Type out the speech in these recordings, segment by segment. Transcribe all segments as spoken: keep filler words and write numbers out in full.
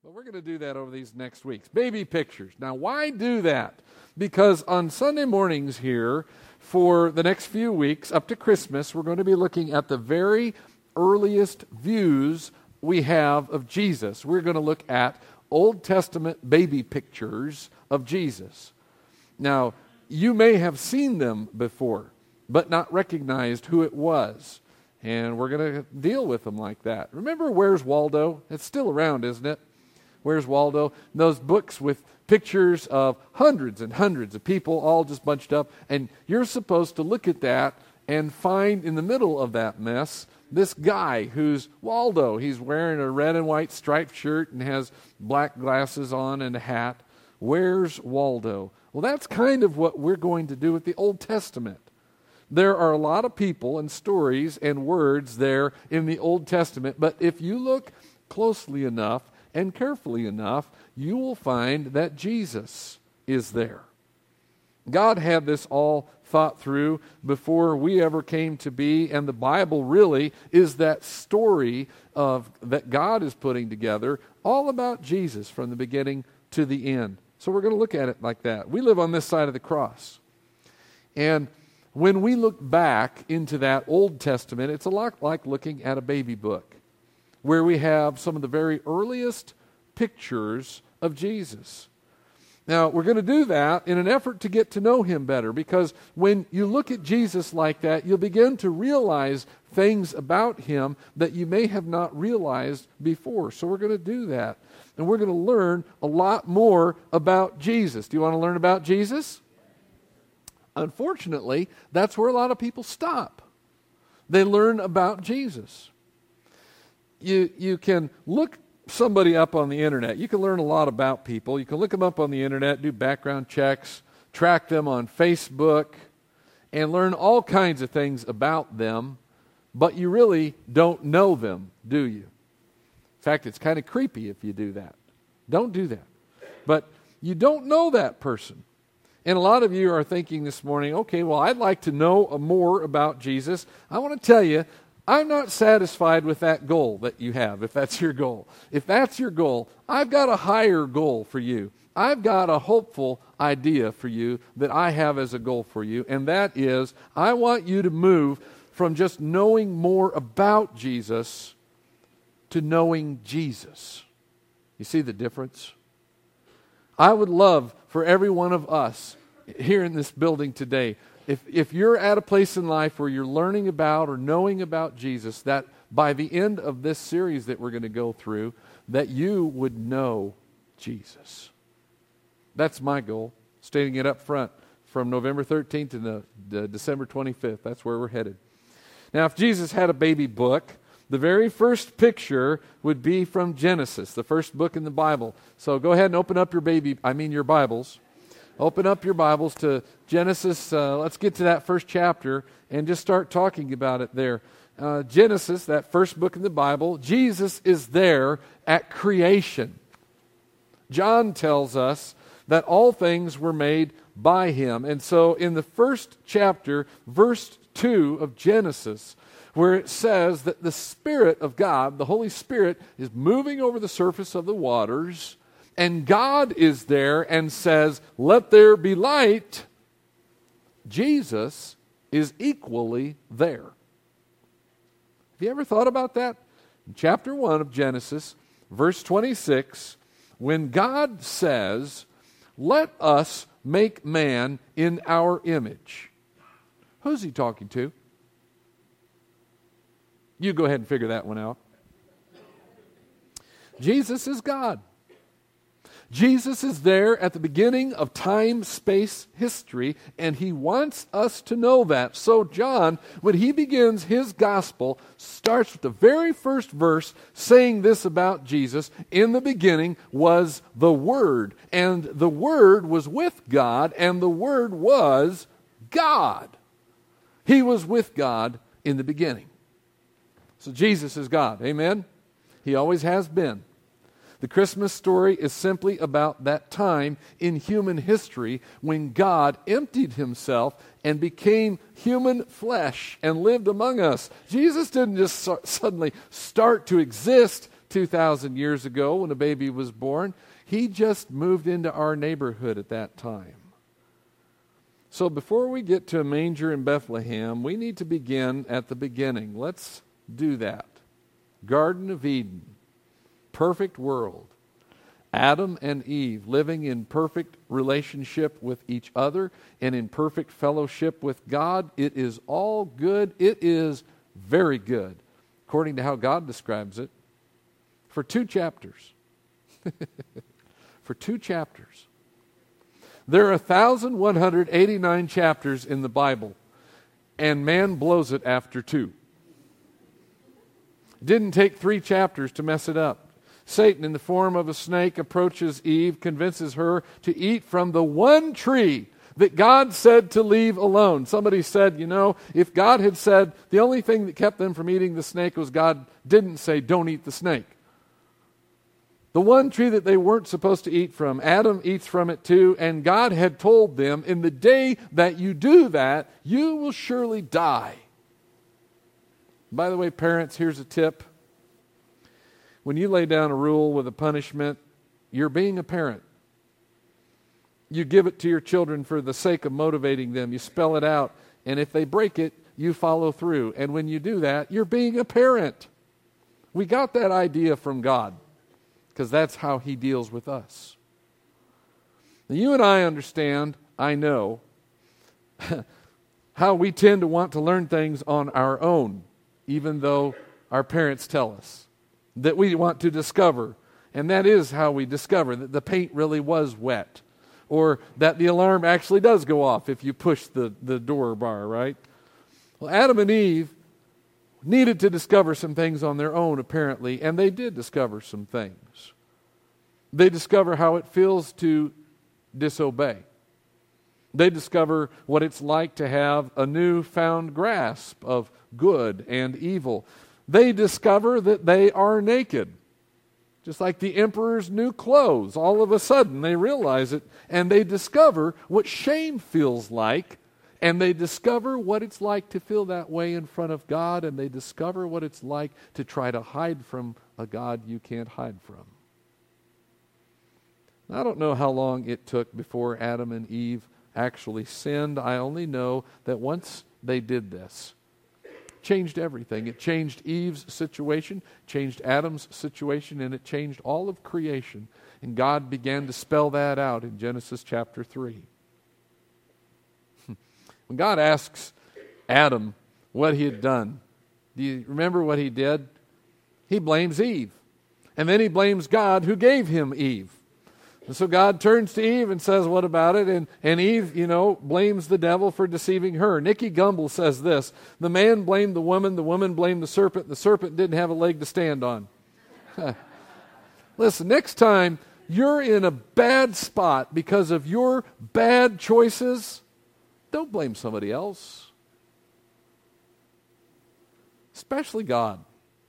But we're going to do that over these next weeks. Baby pictures. Now, why do that? Because on Sunday mornings here, for the next few weeks, up to Christmas, we're going to be looking at the very earliest views we have of Jesus. We're going to look at Old Testament baby pictures of Jesus. Now, you may have seen them before, but not recognized who it was. And we're going to deal with them like that. Remember Where's Waldo? It's still around, isn't it? Where's Waldo? Those books with pictures of hundreds and hundreds of people all just bunched up. And you're supposed to look at that and find in the middle of that mess this guy who's Waldo. He's wearing a red and white striped shirt and has black glasses on and a hat. Where's Waldo? Well, that's kind of what we're going to do with the Old Testament. There are a lot of people and stories and words there in the Old Testament, but if you look closely enough and carefully enough, you will find that Jesus is there. God had this all thought through before we ever came to be, and the Bible really is that story of that God is putting together, all about Jesus from the beginning to the end. So we're going to look at it like that. We live on this side of the cross. And when we look back into that Old Testament, it's a lot like looking at a baby book, where we have some of the very earliest pictures of Jesus. Now, we're going to do that in an effort to get to know him better, because when you look at Jesus like that, you'll begin to realize things about him that you may have not realized before. So we're going to do that. And we're going to learn a lot more about Jesus. Do you want to learn about Jesus? Unfortunately, that's where a lot of people stop. They learn about Jesus. You, you can look somebody up on the internet. You can learn a lot about people. You can look them up on the internet, do background checks, track them on Facebook, and learn all kinds of things about them, but you really don't know them, do you? In fact, it's kind of creepy if you do that. Don't do that. But you don't know that person. And a lot of you are thinking this morning, okay, well, I'd like to know more about Jesus. I want to tell you, I'm not satisfied with that goal that you have, if that's your goal. If that's your goal, I've got a higher goal for you. I've got a hopeful idea for you that I have as a goal for you, and that is I want you to move from just knowing more about Jesus to knowing Jesus. You see the difference? I would love for every one of us here in this building today, if, if you're at a place in life where you're learning about or knowing about Jesus, that by the end of this series that we're going to go through, that you would know Jesus. That's my goal, stating it up front from November thirteenth to the, the December twenty-fifth. That's where we're headed. Now, if Jesus had a baby book, the very first picture would be from Genesis, the first book in the Bible. So go ahead and open up your baby, I mean your Bibles. Open up your Bibles to Genesis. Uh, let's get to that first chapter and just start talking about it there. Uh, Genesis, that first book in the Bible, Jesus is there at creation. John tells us that all things were made by him. And so in the first chapter, verse two of Genesis, where it says that the Spirit of God, the Holy Spirit, is moving over the surface of the waters, and God is there and says, "Let there be light," Jesus is equally there. Have you ever thought about that? In chapter one of Genesis, verse twenty-six, when God says, "Let us make man in our image," who's he talking to? You go ahead and figure that one out. Jesus is God. Jesus is there at the beginning of time, space, history, and he wants us to know that. So John, when he begins his gospel, starts with the very first verse saying this about Jesus: "In the beginning was the Word, and the Word was with God, and the Word was God." He was with God in the beginning. So Jesus is God. Amen? He always has been. The Christmas story is simply about that time in human history when God emptied himself and became human flesh and lived among us. Jesus didn't just so- suddenly start to exist two thousand years ago when a baby was born. He just moved into our neighborhood at that time. So before we get to a manger in Bethlehem, we need to begin at the beginning. Let's do that. Garden of Eden, perfect world. Adam and Eve living in perfect relationship with each other and in perfect fellowship with God. It is all good. It is very good, according to how God describes it, for two chapters. For two chapters. There are one thousand one hundred eighty-nine chapters in the Bible, and man blows it after two. It didn't take three chapters to mess it up. Satan, in the form of a snake, approaches Eve, convinces her to eat from the one tree that God said to leave alone. Somebody said, you know, if God had said the only thing that kept them from eating the snake was God didn't say, don't eat the snake. The one tree that they weren't supposed to eat from, Adam eats from it too, and God had told them, in the day that you do that, you will surely die. By the way, parents, here's a tip. When you lay down a rule with a punishment, you're being a parent. You give it to your children for the sake of motivating them. You spell it out. And if they break it, you follow through. And when you do that, you're being a parent. We got that idea from God because that's how He deals with us. Now, you and I understand, I know, how we tend to want to learn things on our own, even though our parents tell us that we want to discover. And that is how we discover that the paint really was wet, or that the alarm actually does go off if you push the, the door bar, right? Well, Adam and Eve needed to discover some things on their own, apparently, and they did discover some things. They discover how it feels to disobey. They discover what it's like to have a newfound grasp of good and evil. They discover that they are naked. Just like the emperor's new clothes. All of a sudden they realize it, and they discover what shame feels like, and they discover what it's like to feel that way in front of God, and they discover what it's like to try to hide from a God you can't hide from. Now, I don't know how long it took before Adam and Eve actually sinned. I only know that once they did this, changed everything. It changed Eve's situation, changed Adam's situation, and it changed all of creation. And God began to spell that out in Genesis chapter three. When God asks Adam what he had done, do you remember what he did? He blames Eve. And then he blames God who gave him Eve. And so God turns to Eve and says, what about it? And, and Eve, you know, blames the devil for deceiving her. Nicky Gumbel says this: the man blamed the woman, the woman blamed the serpent, the serpent didn't have a leg to stand on. Listen, next time you're in a bad spot because of your bad choices, don't blame somebody else. Especially God.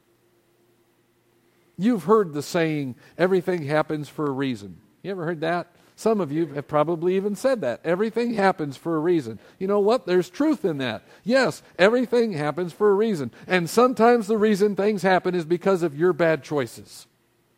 You've heard the saying, everything happens for a reason. You ever heard that? Some of you have probably even said that. Everything happens for a reason. You know what? There's truth in that. Yes, everything happens for a reason. And sometimes the reason things happen is because of your bad choices.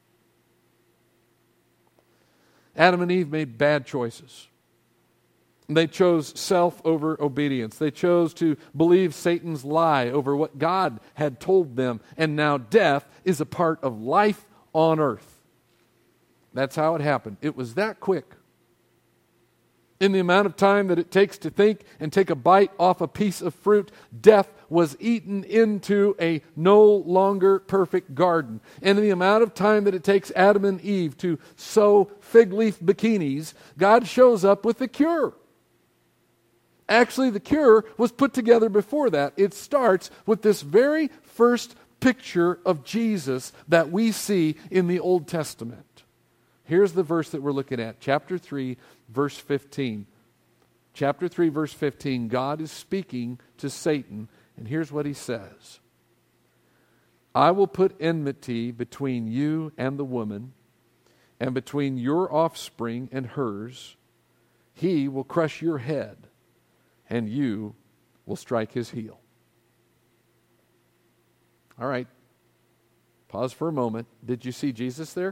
Adam and Eve made bad choices. They chose self over obedience. They chose to believe Satan's lie over what God had told them. And now death is a part of life on earth. That's how it happened. It was that quick. In the amount of time that it takes to think and take a bite off a piece of fruit, death was eaten into a no longer perfect garden. And in the amount of time that it takes Adam and Eve to sew fig leaf bikinis, God shows up with the cure. Actually, the cure was put together before that. It starts with this very first picture of Jesus that we see in the Old Testament. Here's the verse that we're looking at, chapter three, verse fifteen. Chapter three, verse fifteen, God is speaking to Satan, and here's what he says. I will put enmity between you and the woman, and between your offspring and hers. He will crush your head, and you will strike his heel. All right. Pause for a moment. Did you see Jesus there?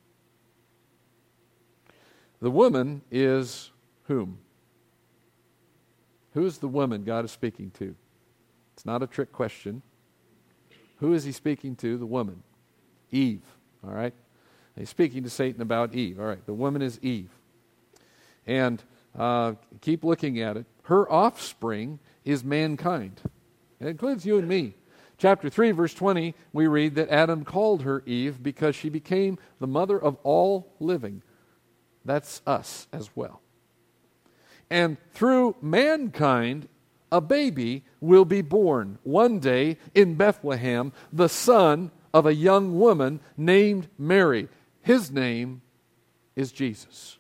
The woman is whom? Who is the woman God is speaking to? It's not a trick question. Who is he speaking to? The woman. Eve. All right? He's speaking to Satan about Eve. All right, the woman is Eve. And uh, keep looking at it. Her offspring is mankind. It includes you and me. Chapter three, verse twenty, we read that Adam called her Eve because she became the mother of all living. That's us as well. And through mankind, a baby will be born one day in Bethlehem, the son of a young woman named Mary. His name is Jesus.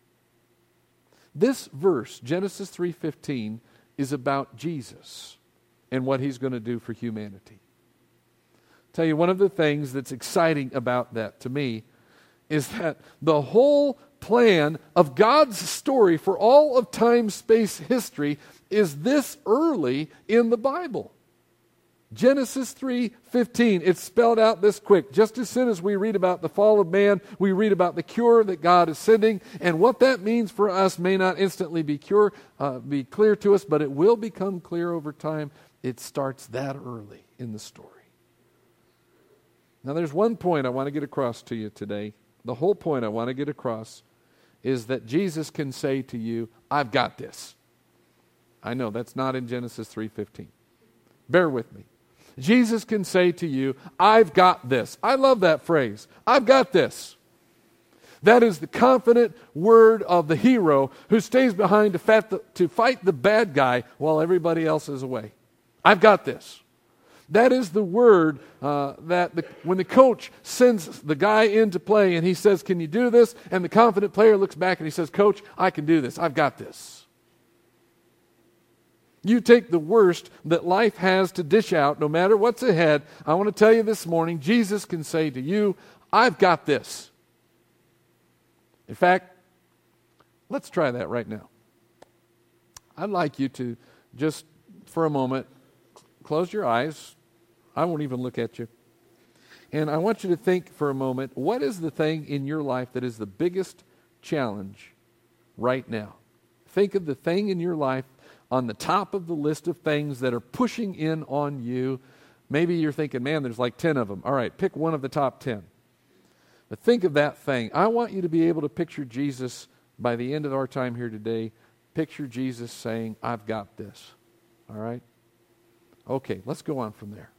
This verse, Genesis three fifteen, is about Jesus and what he's going to do for humanity. I'll tell you, one of the things that's exciting about that to me is that the whole plan of God's story for all of time, space, history is this early in the Bible. Genesis three fifteen, it's spelled out this quick. Just as soon as we read about the fall of man, we read about the cure that God is sending, and what that means for us may not instantly be cure, uh, be clear to us, but it will become clear over time. It starts that early in the story. Now there's one point I want to get across to you today. The whole point I want to get across is that Jesus can say to you, I've got this. I know that's not in Genesis three fifteen. Bear with me. Jesus can say to you, I've got this. I love that phrase. I've got this. That is the confident word of the hero who stays behind to fight the, to fight the bad guy while everybody else is away. I've got this. That is the word uh, that the, when the coach sends the guy in to play and he says, can you do this? And the confident player looks back and he says, Coach, I can do this. I've got this. You take the worst that life has to dish out, no matter what's ahead. I want to tell you this morning, Jesus can say to you, I've got this. In fact, let's try that right now. I'd like you to just, for a moment, close your eyes. I won't even look at you. And I want you to think for a moment, what is the thing in your life that is the biggest challenge right now? Think of the thing in your life on the top of the list of things that are pushing in on you. Maybe you're thinking, man, there's like ten of them. All right, pick one of the top ten. But think of that thing. I want you to be able to picture Jesus by the end of our time here today. Picture Jesus saying, I've got this. All right? Okay, let's go on from there.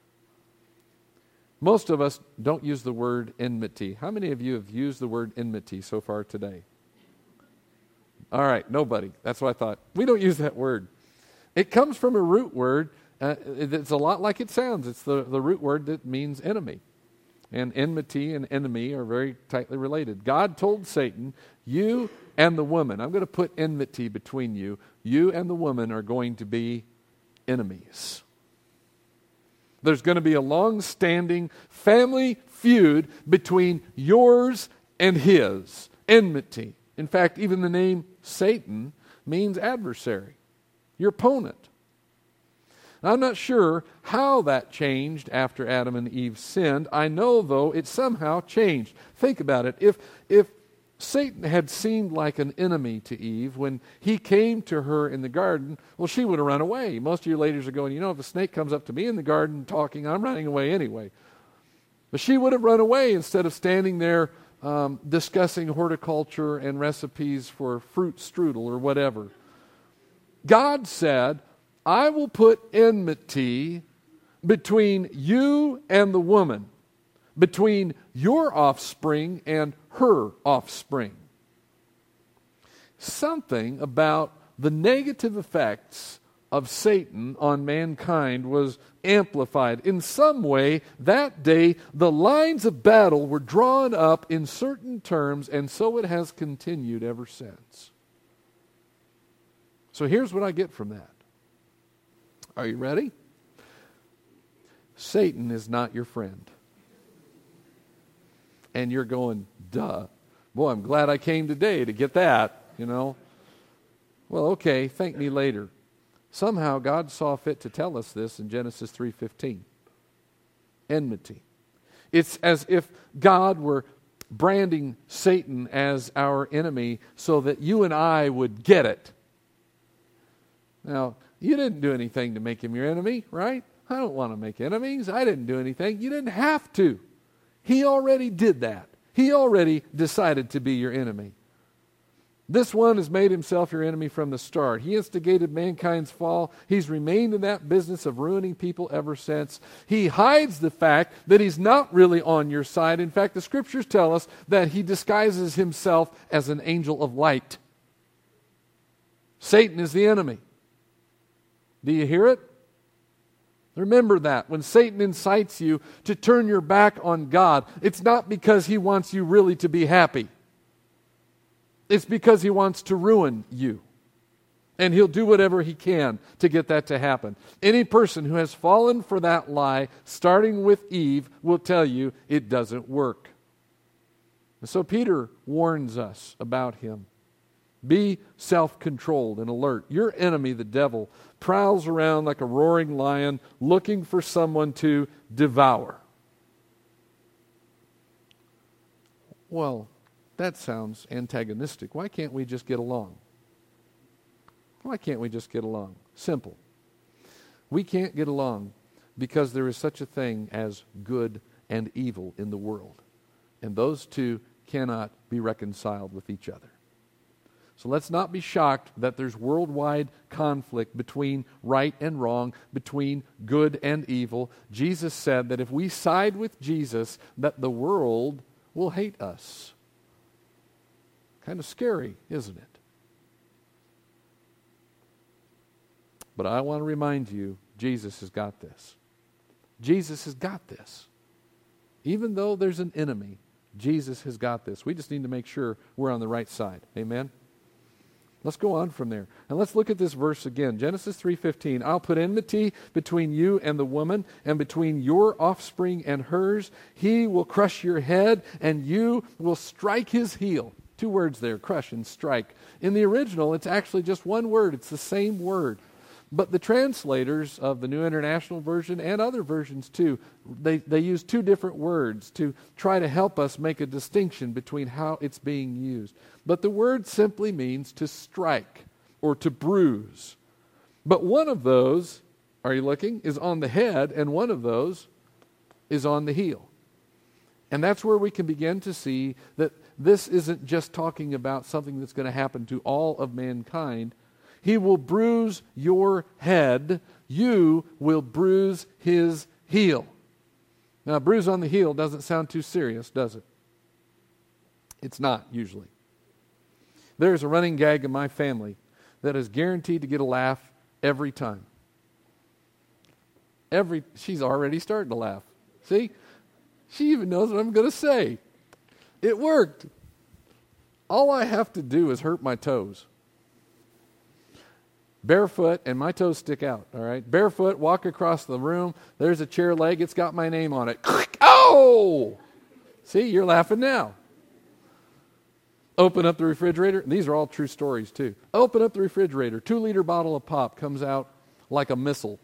Most of us don't use the word enmity. How many of you have used the word enmity so far today? All right, nobody. That's what I thought. We don't use that word. It comes from a root word. Uh, it's a lot like it sounds. It's the, the root word that means enemy. And enmity and enemy are very tightly related. God told Satan, you and the woman, I'm going to put enmity between you. You and the woman are going to be enemies. There's going to be a long-standing family feud between yours and his. Enmity. In fact, even the name Satan means adversary, your opponent. I'm not sure how that changed after Adam and Eve sinned. I know, though, it somehow changed. Think about it. If, if Satan had seemed like an enemy to Eve when he came to her in the garden, well, she would have run away. Most of you ladies are going, you know, if a snake comes up to me in the garden talking, I'm running away anyway. But she would have run away instead of standing there Um, discussing horticulture and recipes for fruit strudel or whatever. God said, I will put enmity between you and the woman, between your offspring and her offspring. Something about the negative effects of Satan on mankind was amplified. In some way, that day, the lines of battle were drawn up in certain terms, and so it has continued ever since. So here's what I get from that. Are you ready? Satan is not your friend. And you're going, duh. Boy, I'm glad I came today to get that, you know. Well, okay, thank me later. Somehow God saw fit to tell us this in Genesis three fifteen. Enmity. It's as if God were branding Satan as our enemy so that you and I would get it. Now, you didn't do anything to make him your enemy, right? I don't want to make enemies. I didn't do anything. You didn't have to. He already did that. He already decided to be your enemy. This one has made himself your enemy from the start. He instigated mankind's fall. He's remained in that business of ruining people ever since. He hides the fact that he's not really on your side. In fact, the scriptures tell us that he disguises himself as an angel of light. Satan is the enemy. Do you hear it? Remember that. When Satan incites you to turn your back on God, it's not because he wants you really to be happy. It's because he wants to ruin you. And he'll do whatever he can to get that to happen. Any person who has fallen for that lie, starting with Eve, will tell you it doesn't work. And so Peter warns us about him. Be self-controlled and alert. Your enemy, the devil, prowls around like a roaring lion looking for someone to devour. Well, that sounds antagonistic. Why can't we just get along? Why can't we just get along? Simple. We can't get along because there is such a thing as good and evil in the world. And those two cannot be reconciled with each other. So let's not be shocked that there's worldwide conflict between right and wrong, between good and evil. Jesus said that if we side with Jesus, that the world will hate us. Kind of scary, isn't it? But I want to remind you, Jesus has got this. Jesus has got this. Even though there's an enemy, Jesus has got this. We just need to make sure we're on the right side. Amen? Let's go on from there. And let's look at this verse again. Genesis three fifteen. I'll put enmity between you and the woman, and between your offspring and hers. He will crush your head, and you will strike his heel. Two words there, crush and strike. In the original, it's actually just one word. It's the same word. But the translators of the New International Version and other versions too, they, they use two different words to try to help us make a distinction between how it's being used. But the word simply means to strike or to bruise. But one of those, are you looking, is on the head, and one of those is on the heel. And that's where we can begin to see that this isn't just talking about something that's going to happen to all of mankind. He will bruise your head. You will bruise his heel. Now, bruise on the heel doesn't sound too serious, does it? It's not, usually. There's a running gag in my family that is guaranteed to get a laugh every time. Every, she's already starting to laugh. See? She even knows what I'm going to say. It worked. All I have to do is hurt my toes. Barefoot, and my toes stick out, all right? Barefoot, walk across the room. There's a chair leg. It's got my name on it. Oh! See, you're laughing now. Open up the refrigerator. These are all true stories, too. Open up the refrigerator. Two-liter bottle of pop comes out like a missile.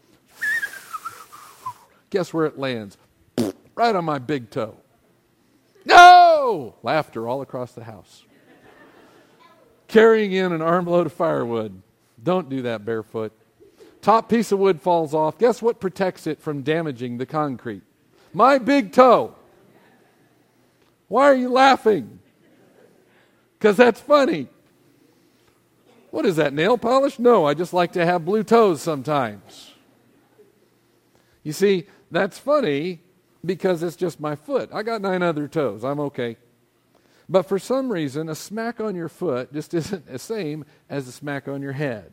Guess where it lands? Right on my big toe. No! Laughter all across the house. Carrying in an armload of firewood. Don't do that barefoot. Top piece of wood falls off. Guess what protects it from damaging the concrete? My big toe. Why are you laughing? Because that's funny. What is that, nail polish? No, I just like to have blue toes sometimes. You see, that's funny because it's just my foot. I got nine other toes. I'm okay. But for some reason, a smack on your foot just isn't the same as a smack on your head.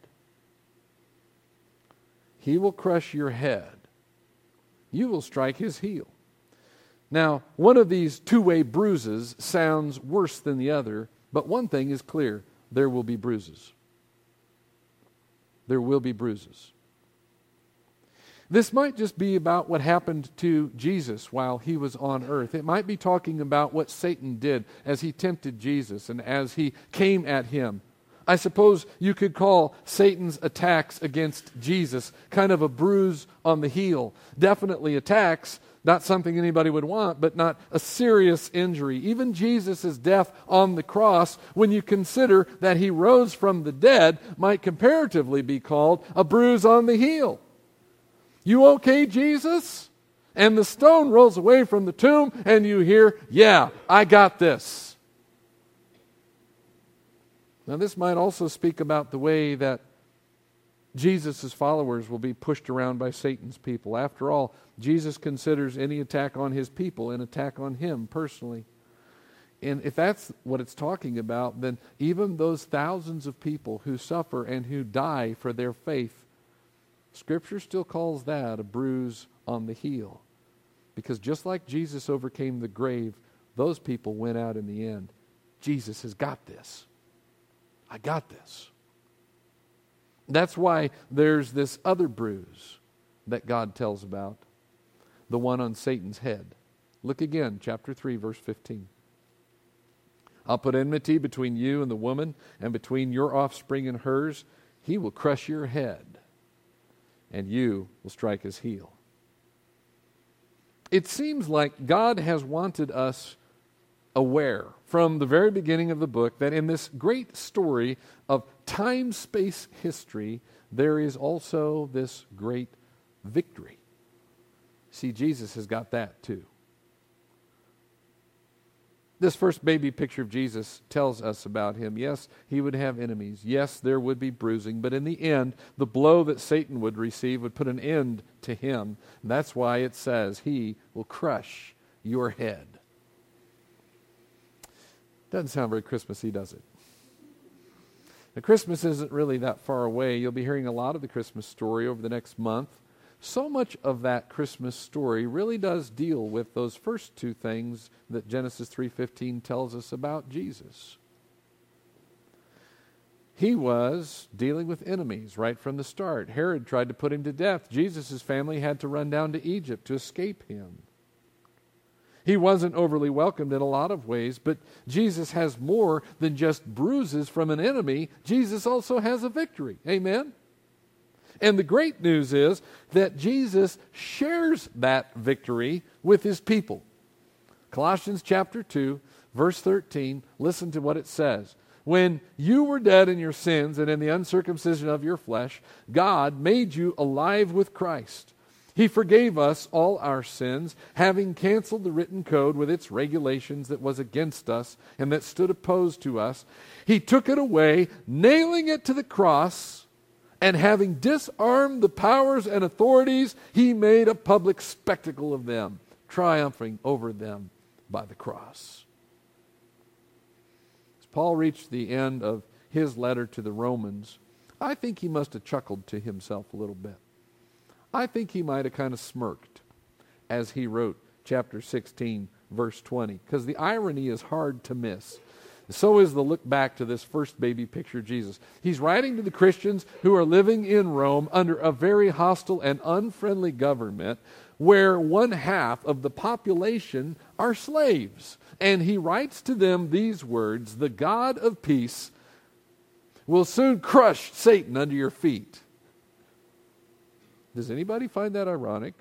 He will crush your head. You will strike his heel. Now, one of these two-way bruises sounds worse than the other, but one thing is clear. There will be bruises. There will be bruises. This might just be about what happened to Jesus while he was on earth. It might be talking about what Satan did as he tempted Jesus and as he came at him. I suppose you could call Satan's attacks against Jesus kind of a bruise on the heel. Definitely attacks, Not something anybody would want, but not a serious injury. Even Jesus' death on the cross, when you consider that he rose from the dead, might comparatively be called a bruise on the heel. You okay, Jesus? And the stone rolls away from the tomb, and you hear, yeah, I got this. Now, this might also speak about the way that Jesus' followers will be pushed around by Satan's people. After all, Jesus considers any attack on his people an attack on him personally. And if that's what it's talking about, then even those thousands of people who suffer and who die for their faith, Scripture still calls that a bruise on the heel. Because just like Jesus overcame the grave, those people went out in the end. Jesus has got this. I got this. That's why there's this other bruise that God tells about, the one on Satan's head. Look again, chapter three, verse fifteen. I'll put enmity between you and the woman, and between your offspring and hers. He will crush your head, and you will strike his heel. It seems like God has wanted us aware from the very beginning of the book that in this great story of time-space history, there is also this great victory. See, Jesus has got that too. This first baby picture of Jesus tells us about him. Yes, he would have enemies. Yes, there would be bruising. But in the end, the blow that Satan would receive would put an end to him. And that's why it says he will crush your head. Doesn't sound very Christmassy, does it? Now, Christmas isn't really that far away. You'll be hearing a lot of the Christmas story over the next month. So much of that Christmas story really does deal with those first two things that Genesis three fifteen tells us about Jesus. He was dealing with enemies right from the start. Herod tried to put him to death. Jesus' family had to run down to Egypt to escape him. He wasn't overly welcomed in a lot of ways, but Jesus has more than just bruises from an enemy. Jesus also has a victory. Amen? And the great news is that Jesus shares that victory with his people. Colossians chapter two, verse thirteen, listen to what it says. When you were dead in your sins and in the uncircumcision of your flesh, God made you alive with Christ. He forgave us all our sins, having canceled the written code with its regulations that was against us and that stood opposed to us. He took it away, nailing it to the cross, and having disarmed the powers and authorities, he made a public spectacle of them, triumphing over them by the cross. As Paul reached the end of his letter to the Romans, I think he must have chuckled to himself a little bit. I think he might have kind of smirked as he wrote chapter sixteen, verse twenty, because the irony is hard to miss. So is the look back to this first baby picture of Jesus. He's writing to the Christians who are living in Rome under a very hostile and unfriendly government where one half of the population are slaves. And he writes to them these words, "The God of peace will soon crush Satan under your feet." Does anybody find that ironic?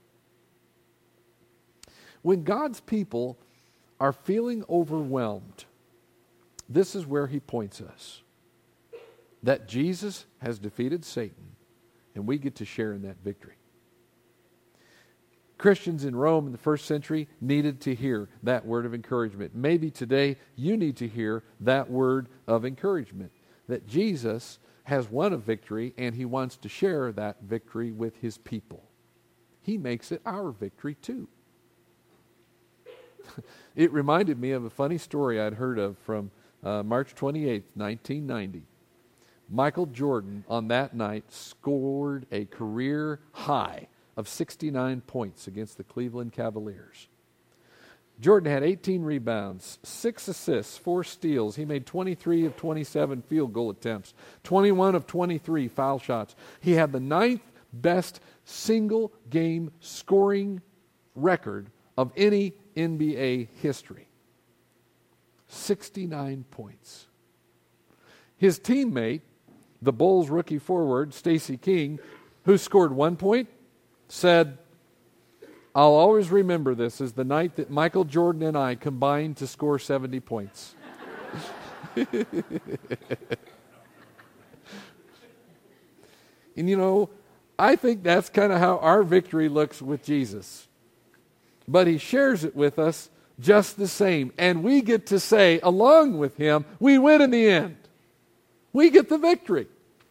When God's people are feeling overwhelmed, this is where he points us. That Jesus has defeated Satan, and we get to share in that victory. Christians in Rome in the first century needed to hear that word of encouragement. Maybe today you need to hear that word of encouragement. That Jesus has won a victory, and he wants to share that victory with his people. He makes it our victory too. It reminded me of a funny story I'd heard of from uh, March twenty-eighth, nineteen ninety. Michael Jordan on that night scored a career high of sixty-nine points against the Cleveland Cavaliers. Jordan had eighteen rebounds, six assists, four steals. He made twenty-three of twenty-seven field goal attempts, twenty-one of twenty-three foul shots. He had the ninth best single game scoring record of any N B A history. sixty-nine points. His teammate, the Bulls rookie forward, Stacey King, who scored one point, said, I'll always remember this as the night that Michael Jordan and I combined to score seventy points. And you know, I think that's kind of how our victory looks with Jesus. But he shares it with us just the same. And we get to say, along with him, we win in the end. We get the victory.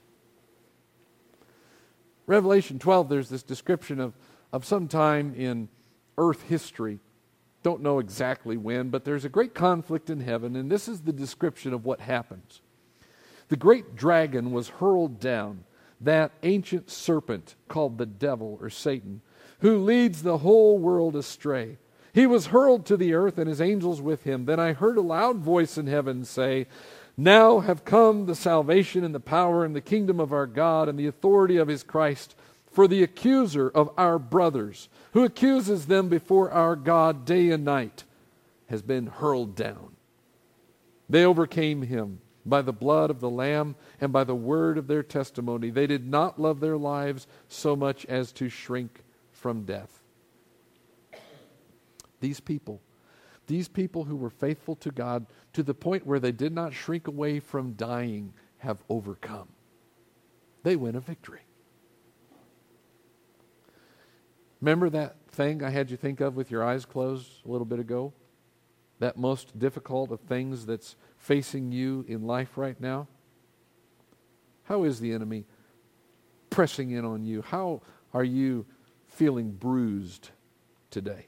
Revelation twelve, there's this description of, of some time in earth history. Don't know exactly when, but there's a great conflict in heaven, and this is the description of what happens. The great dragon was hurled down, that ancient serpent called the devil or Satan, who leads the whole world astray. He was hurled to the earth and his angels with him. Then I heard a loud voice in heaven say, "Now have come the salvation and the power and the kingdom of our God and the authority of his Christ. For the accuser of our brothers, who accuses them before our God day and night, has been hurled down. They overcame him by the blood of the Lamb and by the word of their testimony. They did not love their lives so much as to shrink from death." These people, these people who were faithful to God to the point where they did not shrink away from dying, have overcome. They win a victory. Remember that thing I had you think of with your eyes closed a little bit ago? That most difficult of things that's facing you in life right now? How is the enemy pressing in on you? How are you feeling bruised today?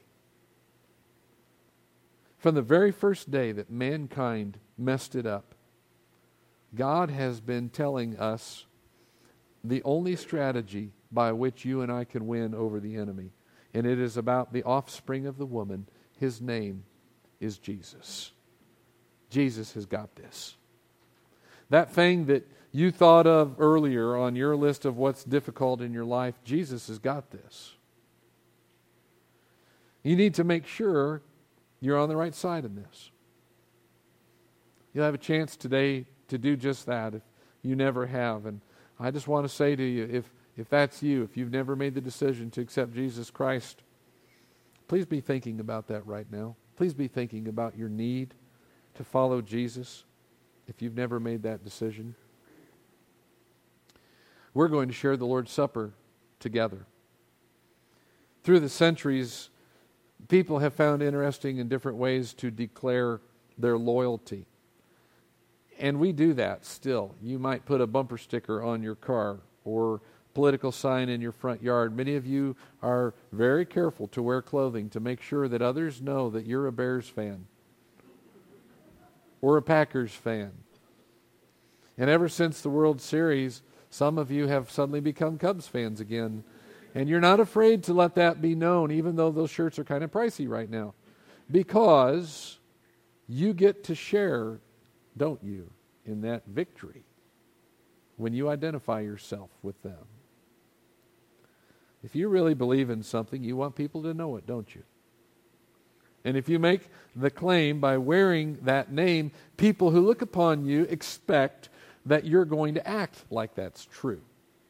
From the very first day that mankind messed it up, God has been telling us the only strategy by which you and I can win over the enemy. And it is about the offspring of the woman. His name is Jesus. Jesus has got this. That thing that you thought of earlier on your list of what's difficult in your life, Jesus has got this. You need to make sure you're on the right side in this. You'll have a chance today to do just that if you never have. And I just want to say to you, if If that's you, if you've never made the decision to accept Jesus Christ, please be thinking about that right now. Please be thinking about your need to follow Jesus if you've never made that decision. We're going to share the Lord's Supper together. Through the centuries, people have found interesting and different ways to declare their loyalty. And we do that still. You might put a bumper sticker on your car or political sign in your front yard. Many of you are very careful to wear clothing to make sure that others know that you're a Bears fan or a Packers fan. And ever since the World Series, some of you have suddenly become Cubs fans again. And you're not afraid to let that be known, even though those shirts are kind of pricey right now. Because you get to share, don't you, in that victory when you identify yourself with them. If you really believe in something, you want people to know it, don't you? And if you make the claim by wearing that name, people who look upon you expect that you're going to act like that's true.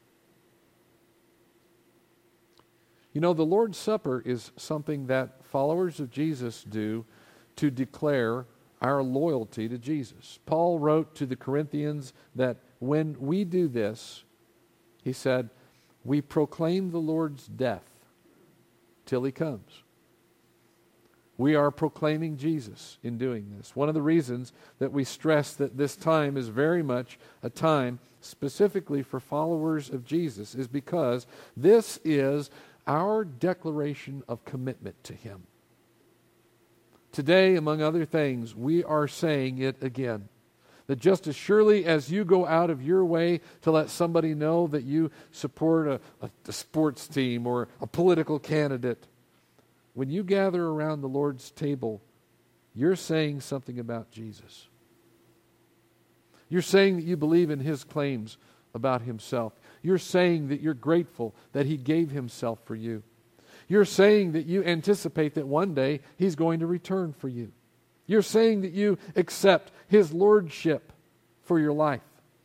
You know, the Lord's Supper is something that followers of Jesus do to declare our loyalty to Jesus. Paul wrote to the Corinthians that when we do this, he said, we proclaim the Lord's death till he comes. We are proclaiming Jesus in doing this. One of the reasons that we stress that this time is very much a time specifically for followers of Jesus is because this is our declaration of commitment to him. Today, among other things, we are saying it again. That just as surely as you go out of your way to let somebody know that you support a, a, a sports team or a political candidate, when you gather around the Lord's table, you're saying something about Jesus. You're saying that you believe in his claims about himself. You're saying that you're grateful that he gave himself for you. You're saying that you anticipate that one day he's going to return for you. You're saying that you accept his lordship for your life.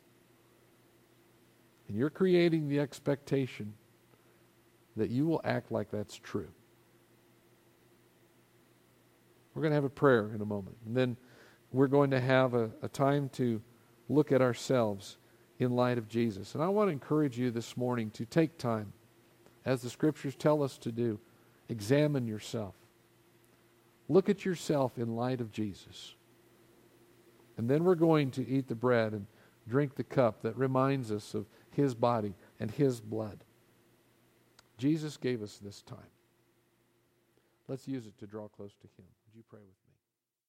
And you're creating the expectation that you will act like that's true. We're going to have a prayer in a moment. And then we're going to have a, a time to look at ourselves in light of Jesus. And I want to encourage you this morning to take time, as the Scriptures tell us to do, examine yourself. Look at yourself in light of Jesus. And then we're going to eat the bread and drink the cup that reminds us of His body and His blood. Jesus gave us this time. Let's use it to draw close to Him. Would you pray with me?